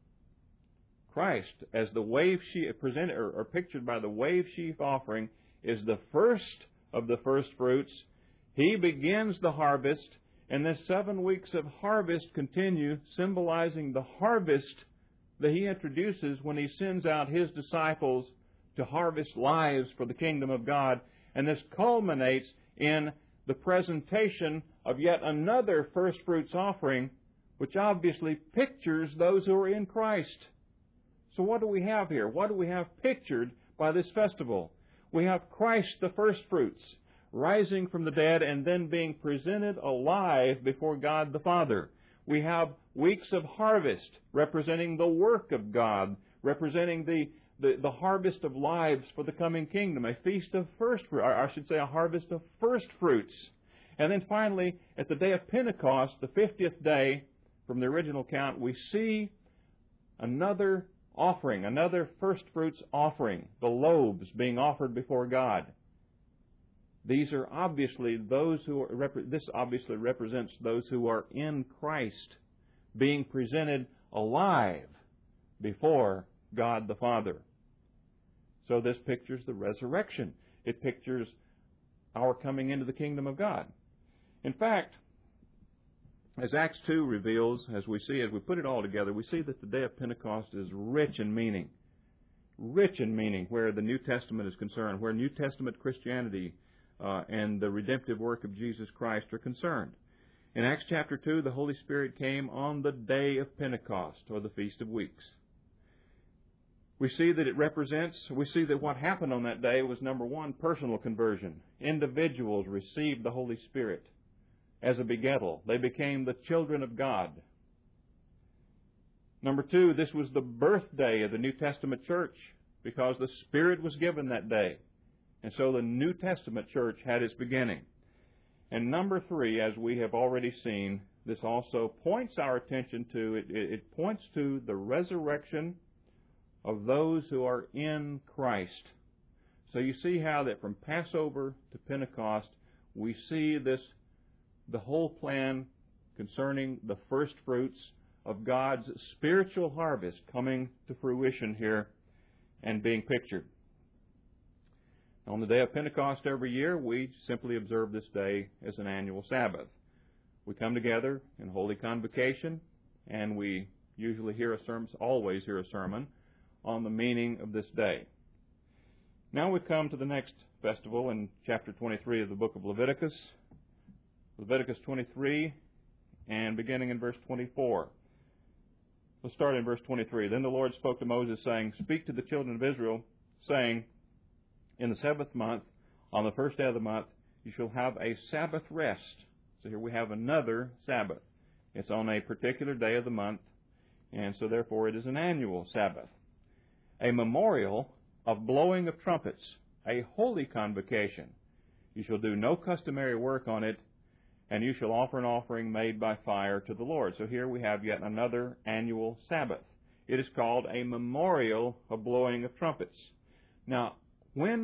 [SPEAKER 1] Christ, as the wave sheaf presented or, or pictured by the wave sheaf offering, is the first of the firstfruits. He begins the harvest, and the seven weeks of harvest continue, symbolizing the harvest that he introduces when he sends out his disciples to harvest lives for the kingdom of God. And this culminates in the presentation of yet another firstfruits offering, which obviously pictures those who are in Christ. So what do we have here? What do we have pictured by this festival? We have Christ the firstfruits, rising from the dead and then being presented alive before God the Father. We have weeks of harvest representing the work of God, representing the, the, the harvest of lives for the coming kingdom, a feast of first, or I should say a harvest of first fruits. And then finally, at the day of Pentecost, the fiftieth day from the original count, we see another offering, another first fruits offering, the loaves being offered before God. These are obviously those who are, this obviously represents those who are in Christ, being presented alive before God the Father. So this pictures the resurrection. It pictures our coming into the kingdom of God. In fact, as Acts two reveals, as we see, as we put it all together, we see that the day of Pentecost is rich in meaning. Rich in meaning where the New Testament is concerned, where New Testament Christianity uh, and the redemptive work of Jesus Christ are concerned. In Acts chapter two, the Holy Spirit came on the day of Pentecost, or the Feast of Weeks. We see that it represents, we see that what happened on that day was, number one, personal conversion. Individuals received the Holy Spirit as a begettal. They became the children of God. Number two, this was the birthday of the New Testament church because the Spirit was given that day. And so the New Testament church had its beginning. And number three, as we have already seen, this also points our attention to, it, it points to the resurrection of those who are in Christ. So you see how that from Passover to Pentecost, we see this, the whole plan concerning the first fruits of God's spiritual harvest coming to fruition here and being pictured. On the day of Pentecost every year, we simply observe this day as an annual Sabbath. We come together in holy convocation, and we usually hear a sermon, always hear a sermon, on the meaning of this day. Now we come to the next festival in chapter twenty-three of the book of Leviticus. Leviticus twenty-three, and beginning in verse twenty-four. Let's start in verse twenty-three. Then the Lord spoke to Moses, saying, Speak to the children of Israel, saying, In the seventh month, on the first day of the month, you shall have a Sabbath rest. So here we have another Sabbath. It's on a particular day of the month, and so therefore it is an annual Sabbath. A memorial of blowing of trumpets, a holy convocation. You shall do no customary work on it, and you shall offer an offering made by fire to the Lord. So here we have yet another annual Sabbath. It is called a memorial of blowing of trumpets. Now, when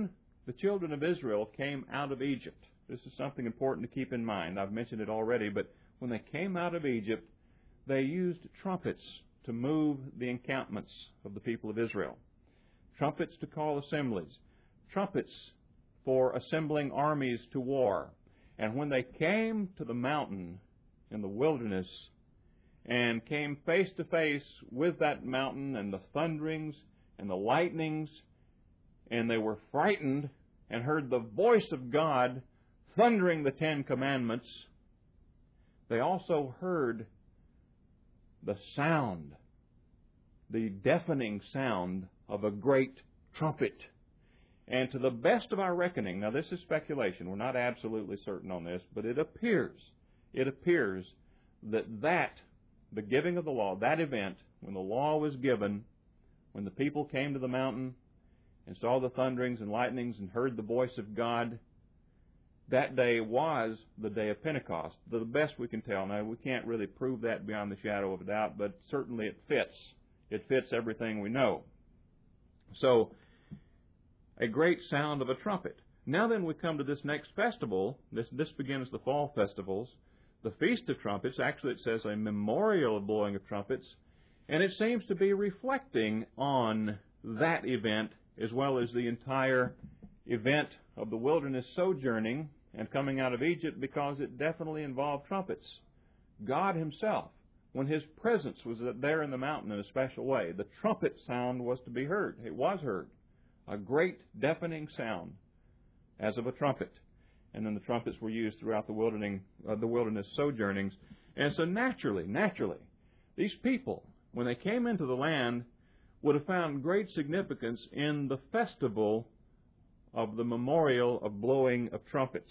[SPEAKER 1] the children of Israel came out of Egypt. This is something important to keep in mind. I've mentioned it already, but when they came out of Egypt, they used trumpets to move the encampments of the people of Israel. Trumpets to call assemblies. Trumpets for assembling armies to war. And when they came to the mountain in the wilderness and came face to face with that mountain and the thunderings and the lightnings, and they were frightened and heard the voice of God thundering the Ten Commandments, they also heard the sound, the deafening sound of a great trumpet. And to the best of our reckoning, now this is speculation, we're not absolutely certain on this, but it appears, it appears that that, the giving of the law, that event, when the law was given, when the people came to the mountain and saw the thunderings and lightnings and heard the voice of God, that day was the day of Pentecost. To the best we can tell. Now, we can't really prove that beyond the shadow of a doubt, but certainly it fits. It fits everything we know. So, a great sound of a trumpet. Now then we come to this next festival. This, this begins the fall festivals. The Feast of Trumpets, actually it says a memorial of blowing of trumpets, and it seems to be reflecting on that event as well as the entire event of the wilderness sojourning and coming out of Egypt, because it definitely involved trumpets. God Himself, when His presence was there in the mountain in a special way, the trumpet sound was to be heard. It was heard. A great deafening sound as of a trumpet. And then the trumpets were used throughout the wilderness, uh, the wilderness sojournings. And so naturally, naturally, these people, when they came into the land, would have found great significance in the festival of the memorial of blowing of trumpets.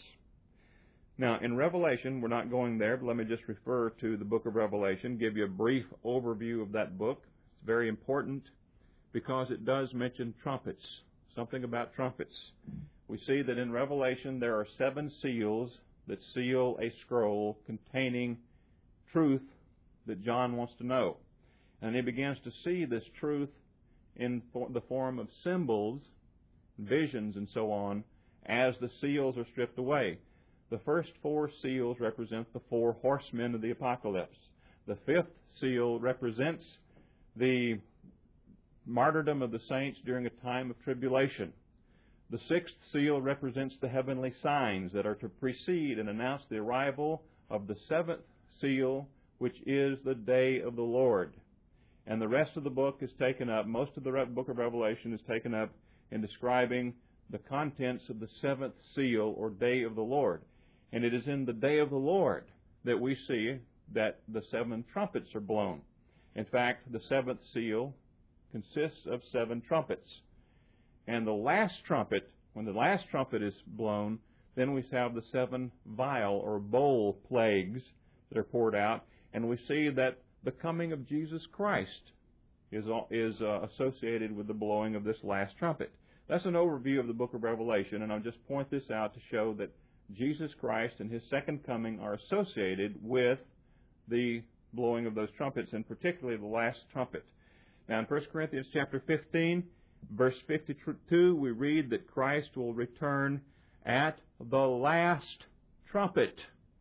[SPEAKER 1] Now, in Revelation, we're not going there, but let me just refer to the book of Revelation, give you a brief overview of that book. It's very important because it does mention trumpets, something about trumpets. We see that in Revelation there are seven seals that seal a scroll containing truth that John wants to know. And he begins to see this truth in the form of symbols, visions, and so on, as the seals are stripped away. The first four seals represent the four horsemen of the apocalypse. The fifth seal represents the martyrdom of the saints during a time of tribulation. The sixth seal represents the heavenly signs that are to precede and announce the arrival of the seventh seal, which is the day of the Lord. And the rest of the book is taken up, most of the book of Revelation is taken up in describing the contents of the seventh seal or day of the Lord. And it is in the day of the Lord that we see that the seven trumpets are blown. In fact, the seventh seal consists of seven trumpets. And the last trumpet, when the last trumpet is blown, then we have the seven vial or bowl plagues that are poured out, and we see that the coming of Jesus Christ is is uh, associated with the blowing of this last trumpet. That's an overview of the book of Revelation, and I'll just point this out to show that Jesus Christ and His second coming are associated with the blowing of those trumpets, and particularly the last trumpet. Now, in First Corinthians chapter fifteen, verse fifty-two, we read that Christ will return at the last trumpet.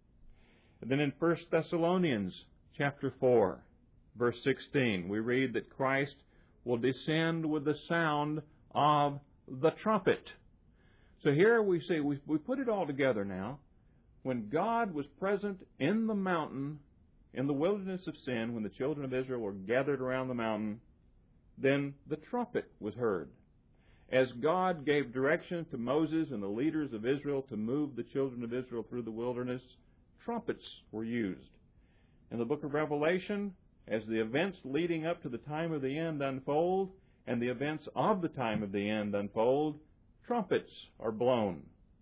[SPEAKER 1] And then in First Thessalonians chapter four, verse sixteen, we read that Christ will descend with the sound of the trumpet. So here we see, we, we put it all together now. When God was present in the mountain, in the wilderness of sin, when the children of Israel were gathered around the mountain, then the trumpet was heard. As God gave direction to Moses and the leaders of Israel to move the children of Israel through the wilderness, trumpets were used. In the book of Revelation, as the events leading up to the time of the end unfold, and the events of the time of the end unfold, trumpets are blown.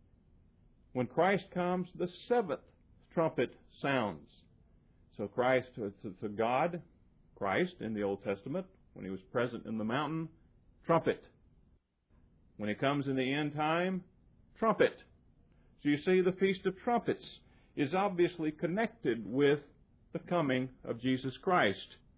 [SPEAKER 1] When Christ comes, the seventh trumpet sounds. So Christ, so God, Christ in the Old Testament, when He was present in the mountain, trumpet. When He comes in the end time, trumpet. So you see, the Feast of Trumpets is obviously connected with the coming of Jesus Christ,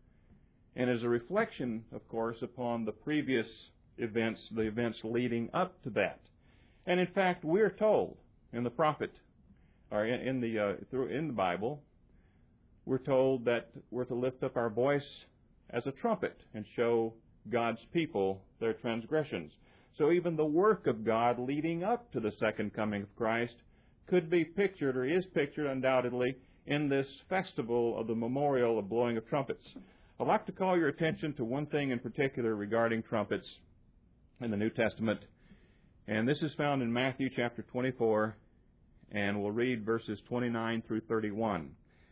[SPEAKER 1] and is a reflection, of course, upon the previous events, the events leading up to that. And in fact, we're told in the prophet, or in, in the uh, through in the Bible, we're told that we're to lift up our voice as a trumpet and show God's people their transgressions. So even the work of God leading up to the second coming of Christ could be pictured, or is pictured undoubtedly, in this festival of the memorial of blowing of trumpets. I'd like to call your attention to one thing in particular regarding trumpets in the New Testament. And this is found in Matthew chapter twenty-four, and we'll read verses twenty-nine through thirty-one.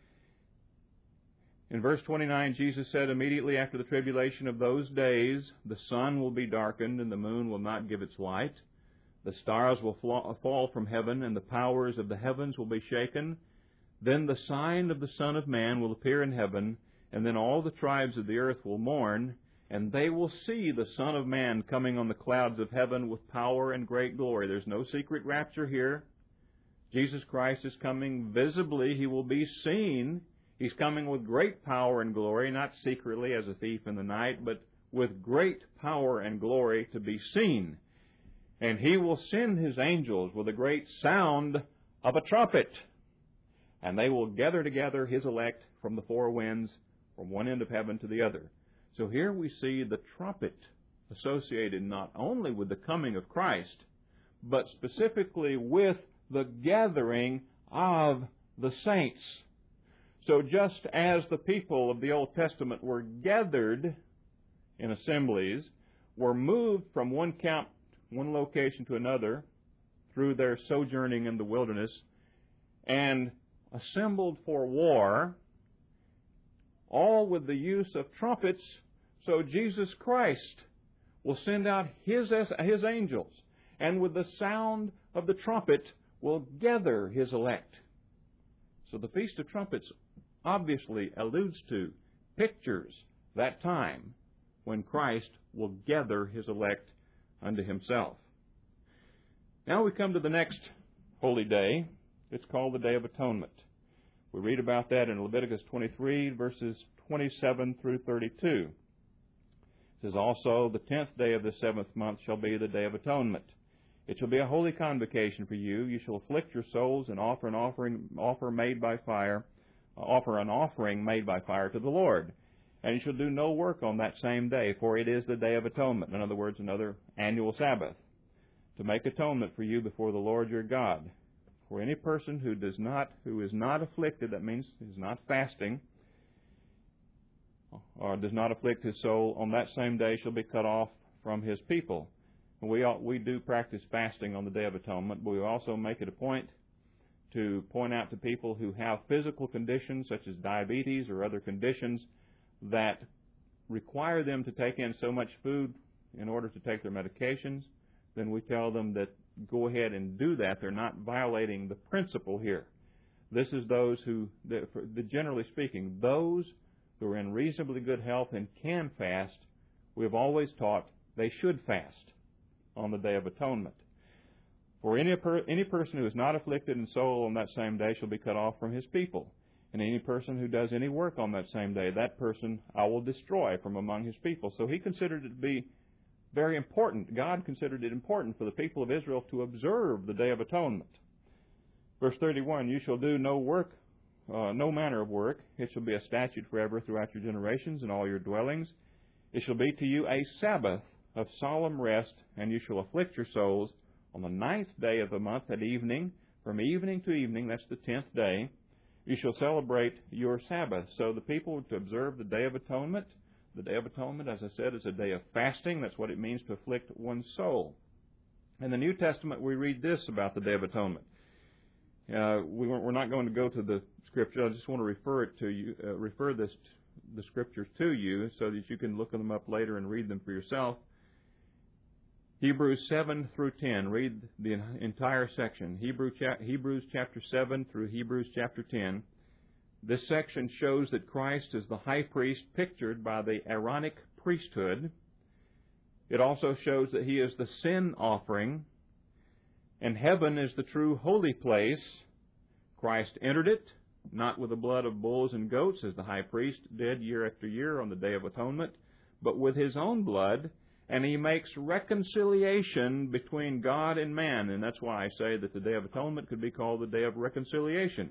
[SPEAKER 1] In verse twenty-nine, Jesus said, "Immediately after the tribulation of those days, the sun will be darkened, and the moon will not give its light. The stars will fall from heaven, and the powers of the heavens will be shaken. Then the sign of the Son of Man will appear in heaven, and then all the tribes of the earth will mourn, and they will see the Son of Man coming on the clouds of heaven with power and great glory." There's no secret rapture here. Jesus Christ is coming visibly. He will be seen. He's coming with great power and glory, not secretly as a thief in the night, but with great power and glory to be seen. And He will send His angels with a great sound of a trumpet, and they will gather together His elect from the four winds, from one end of heaven to the other. So here we see the trumpet associated not only with the coming of Christ, but specifically with the gathering of the saints. So just as the people of the Old Testament were gathered in assemblies, were moved from one camp, one location to another through their sojourning in the wilderness, and assembled for war, all with the use of trumpets, so Jesus Christ will send out His, His angels, and with the sound of the trumpet will gather His elect. So the Feast of Trumpets obviously alludes to, pictures that time when Christ will gather His elect unto Himself. Now we come to the next holy day. It's called the Day of Atonement. We read about that in Leviticus twenty-three, verses twenty-seven through thirty-two. It says, "Also, the tenth day of the seventh month shall be the Day of Atonement. It shall be a holy convocation for you. You shall afflict your souls and offer an offering, offer made by fire, offer an offering made by fire to the Lord. And you shall do no work on that same day, for it is the Day of Atonement." In other words, another annual Sabbath, "to make atonement for you before the Lord your God. For any person who does not, who is not afflicted," that means is not fasting, or does not afflict his soul, "on that same day shall be cut off from his people." And we all, we do practice fasting on the Day of Atonement, but we also make it a point to point out to people who have physical conditions such as diabetes or other conditions that require them to take in so much food in order to take their medications, then we tell them that go ahead and do that. They're not violating the principle here. This is those who, generally speaking, those who are in reasonably good health and can fast, we've always taught they should fast on the Day of Atonement. "For any, per, any person who is not afflicted in soul on that same day shall be cut off from his people. And any person who does any work on that same day, that person I will destroy from among his people." So He considered it to be very important. God considered it important for the people of Israel to observe the Day of Atonement. Verse thirty-one, "You shall do no work, uh, no manner of work. It shall be a statute forever throughout your generations and all your dwellings. It shall be to you a Sabbath of solemn rest, and you shall afflict your souls on the ninth day of the month at evening, from evening to evening," that's the tenth day, "you shall celebrate your Sabbath." So the people were to observe the Day of Atonement. The Day of Atonement, as I said, is a day of fasting. That's what it means to afflict one's soul. In the New Testament, we read this about the Day of Atonement. Uh, we, we're not going to go to the Scripture. I just want to refer it to you, uh, refer this the Scriptures to you, so that you can look them up later and read them for yourself. Hebrews seven through ten. Read the entire section. Hebrew cha- Hebrews chapter seven through Hebrews chapter ten. This section shows that Christ is the high priest pictured by the Aaronic priesthood. It also shows that He is the sin offering, and heaven is the true holy place. Christ entered it, not with the blood of bulls and goats, as the high priest did year after year on the Day of Atonement, but with His own blood, and He makes reconciliation between God and man. And that's why I say that the Day of Atonement could be called the Day of Reconciliation.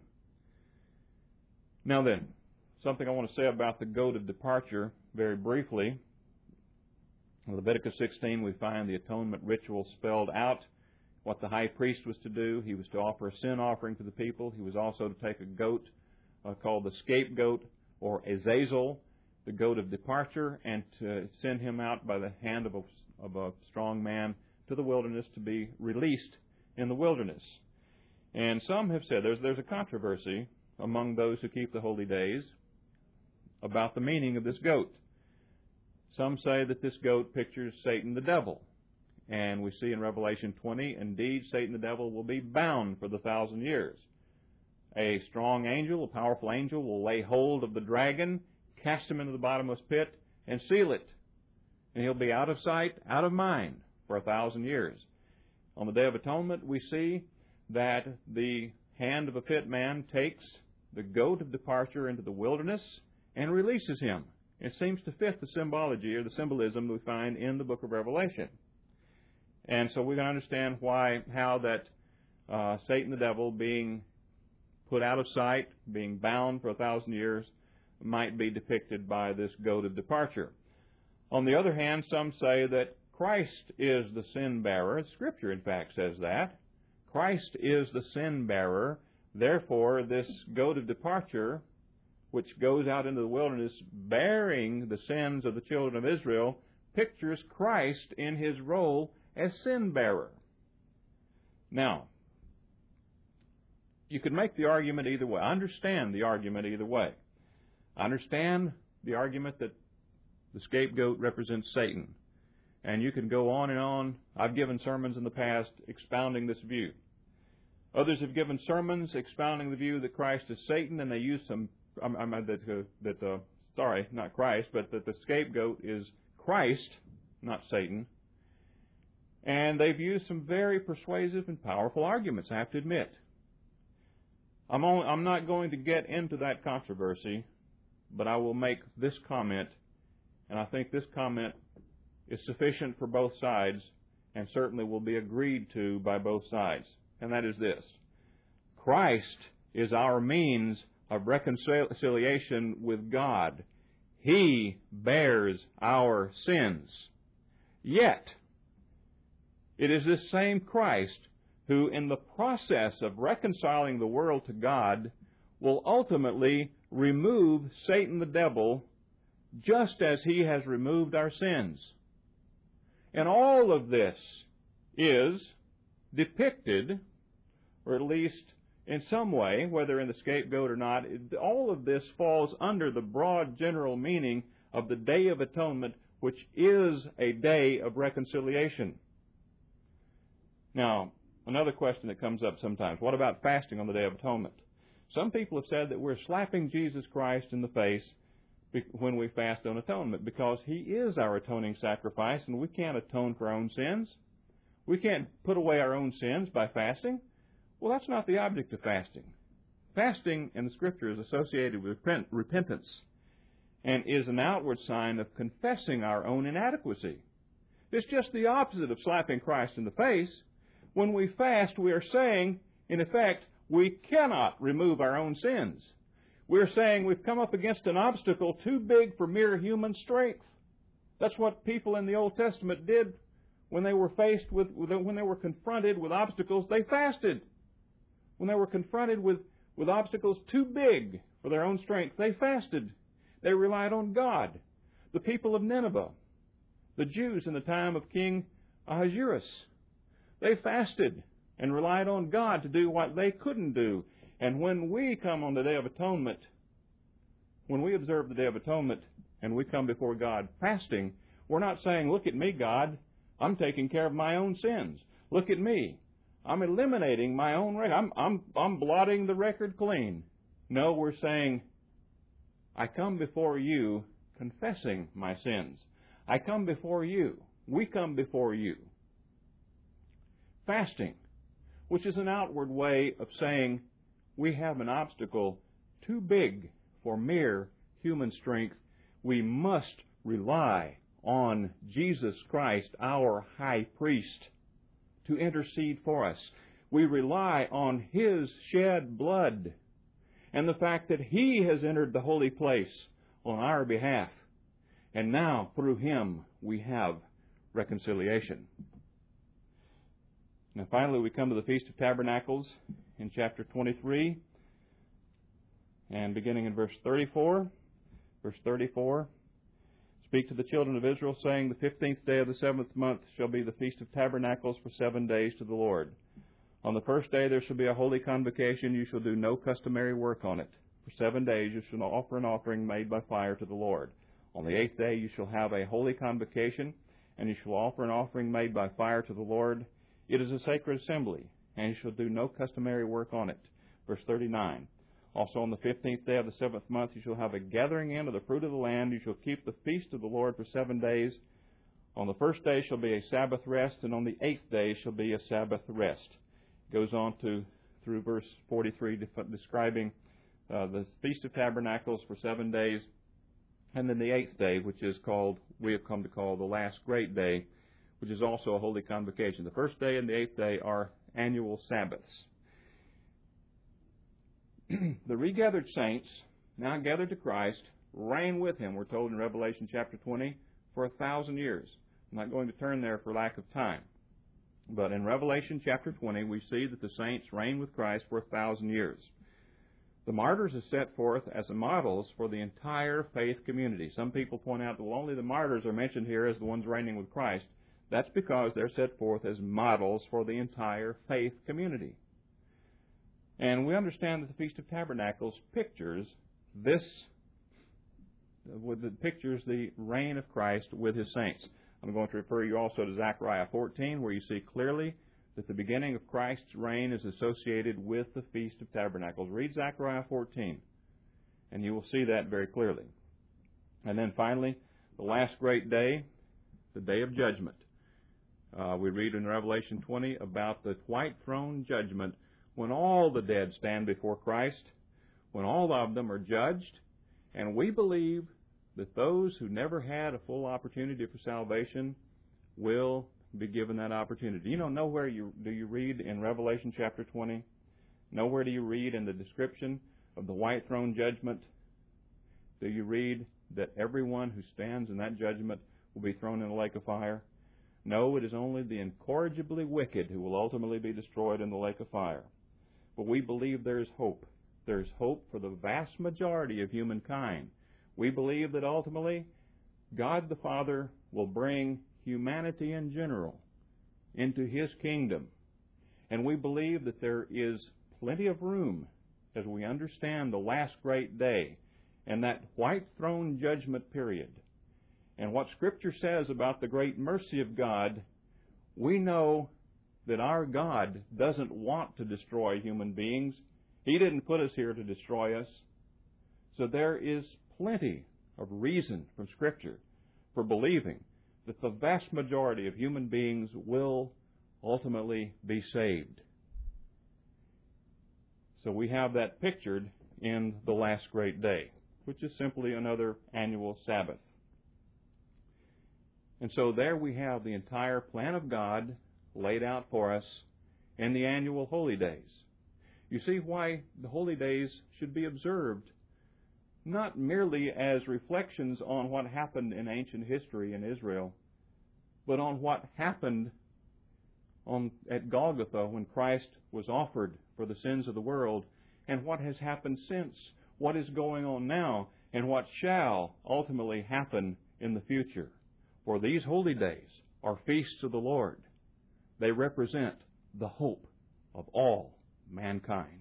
[SPEAKER 1] Now then, something I want to say about the goat of departure very briefly. In Leviticus sixteen, we find the atonement ritual spelled out, what the high priest was to do. He was to offer a sin offering to the people. He was also to take a goat uh, called the scapegoat, or Azazel, the goat of departure, and to send him out by the hand of a, of a strong man to the wilderness to be released in the wilderness. And some have said, there's, there's a controversy among those who keep the holy days about the meaning of this goat. Some say that this goat pictures Satan the devil. And we see in Revelation twenty, indeed, Satan the devil will be bound for the thousand years. A strong angel, a powerful angel, will lay hold of the dragon, cast him into the bottomless pit, and seal it. And he'll be out of sight, out of mind for a thousand years. On the Day of Atonement, we see that the hand of a fit man takes the goat of departure into the wilderness and releases him. It seems to fit the symbology or the symbolism we find in the book of Revelation. And so we can understand why, how that uh, Satan the devil being put out of sight, being bound for a thousand years, might be depicted by this goat of departure. On the other hand, some say that Christ is the sin bearer. Scripture, in fact, says that. Christ is the sin bearer. Therefore, this goat of departure, which goes out into the wilderness bearing the sins of the children of Israel, pictures Christ in His role as sin bearer. Now, you could make the argument either way. I understand the argument either way. I understand the argument that the scapegoat represents Satan. And you can go on and on. I've given sermons in the past expounding this view. Others have given sermons expounding the view that Christ is Satan, and they use some, um, um, that, uh, that uh, sorry, not Christ, but that the scapegoat is Christ, not Satan. And they've used some very persuasive and powerful arguments, I have to admit. I'm, only, I'm not going to get into that controversy, but I will make this comment, and I think this comment is sufficient for both sides and certainly will be agreed to by both sides. And that is this: Christ is our means of reconciliation with God. He bears our sins. Yet, it is this same Christ who, in the process of reconciling the world to God, will ultimately remove Satan the devil, just as He has removed our sins. And all of this is depicted, or at least in some way, whether in the scapegoat or not, all of this falls under the broad general meaning of the Day of Atonement, which is a day of reconciliation. Now, another question that comes up sometimes: what about fasting on the Day of Atonement? Some people have said that we're slapping Jesus Christ in the face when we fast on atonement, because He is our atoning sacrifice, and we can't atone for our own sins. We can't put away our own sins by fasting. Well, that's not the object of fasting. Fasting in the Scripture is associated with repentance and is an outward sign of confessing our own inadequacy. It's just the opposite of slapping Christ in the face. When we fast, we are saying, in effect, we cannot remove our own sins. We're saying we've come up against an obstacle too big for mere human strength. That's what people in the Old Testament did when they were faced with, when they were confronted with obstacles. They fasted. When they were confronted with, with obstacles too big for their own strength, they fasted. They relied on God. The people of Nineveh, the Jews in the time of King Ahasuerus, they fasted and relied on God to do what they couldn't do. And when we come on the Day of Atonement, when we observe the Day of Atonement and we come before God fasting, we're not saying, "Look at me, God, I'm taking care of my own sins. Look at me, I'm eliminating my own record. I'm, I'm, I'm blotting the record clean." No, we're saying, I come before you confessing my sins. I come before you. We come before you. Fasting, which is an outward way of saying we have an obstacle too big for mere human strength. We must rely on Jesus Christ, our high priest, to intercede for us. We rely on His shed blood and the fact that He has entered the holy place on our behalf. And now, through Him, we have reconciliation. Now, finally, we come to the Feast of Tabernacles in chapter twenty-three, and beginning in verse thirty-four. Verse thirty-four, "Speak to the children of Israel, saying, The fifteenth day of the seventh month shall be the Feast of Tabernacles for seven days to the Lord. On the first day there shall be a holy convocation. You shall do no customary work on it. For seven days you shall offer an offering made by fire to the Lord. On the eighth day you shall have a holy convocation, and you shall offer an offering made by fire to the Lord. It is a sacred assembly, and you shall do no customary work on it." Verse thirty-nine, "Also on the fifteenth day of the seventh month you shall have a gathering in of the fruit of the land. You shall keep the feast of the Lord for seven days. On the first day shall be a Sabbath rest, and on the eighth day shall be a Sabbath rest." It goes on to through verse forty-three, describing uh, the Feast of Tabernacles for seven days, and then the eighth day, which is called, we have come to call the last great day, which is also a holy convocation. The first day and the eighth day are annual Sabbaths. The regathered saints, now gathered to Christ, reign with Him, we're told in Revelation chapter twenty, for a thousand years. I'm not going to turn there for lack of time. But in Revelation chapter twenty, we see that the saints reign with Christ for a thousand years. The martyrs are set forth as models for the entire faith community. Some people point out that well, only the martyrs are mentioned here as the ones reigning with Christ. That's because they're set forth as models for the entire faith community. And we understand that the Feast of Tabernacles pictures this, with the pictures the reign of Christ with His saints. I'm going to refer you also to Zechariah fourteen, where you see clearly that the beginning of Christ's reign is associated with the Feast of Tabernacles. Read Zechariah fourteen, and you will see that very clearly. And then finally, the last great day, the day of judgment. Uh, we read in Revelation twenty about the white throne judgment, when all the dead stand before Christ, when all of them are judged, and we believe that those who never had a full opportunity for salvation will be given that opportunity. You know, nowhere you, do you read in Revelation chapter twenty, nowhere do you read in the description of the white throne judgment, do you read that everyone who stands in that judgment will be thrown in a lake of fire? No, it is only the incorrigibly wicked who will ultimately be destroyed in the lake of fire. But we believe there is hope. There is hope for the vast majority of humankind. We believe that ultimately God the Father will bring humanity in general into His kingdom. And we believe that there is plenty of room as we understand the last great day and that white throne judgment period. And what Scripture says about the great mercy of God, we know that our God doesn't want to destroy human beings. He didn't put us here to destroy us. So there is plenty of reason from Scripture for believing that the vast majority of human beings will ultimately be saved. So we have that pictured in the last great day, which is simply another annual Sabbath. And so there we have the entire plan of God laid out for us in the annual holy days. You see why the holy days should be observed not merely as reflections on what happened in ancient history in Israel, but on what happened on, at Golgotha when Christ was offered for the sins of the world, and what has happened since, what is going on now, and what shall ultimately happen in the future. For these holy days are feasts of the Lord. They represent the hope of all mankind.